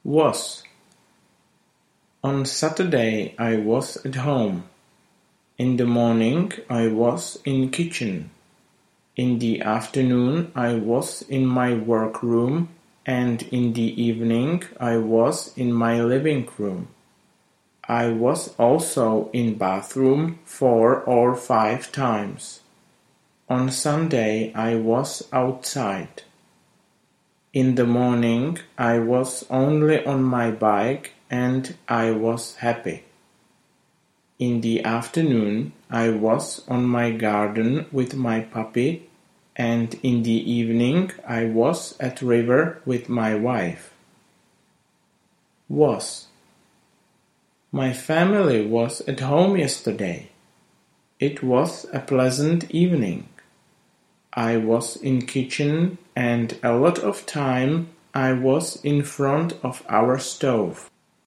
Was. On Saturday I was at home. In the morning I was in kitchen. In the afternoon I was in my workroom, and in the evening I was in my living room. I was also in bathroom 4 or 5 times. On Sunday I was outside. In the morning I was only on my bike and I was happy. In the afternoon I was on my garden with my puppy, and in the evening I was at river with my wife. Was. My family was at home yesterday. It was a pleasant evening. I was in kitchen, and a lot of time I was in front of our stove.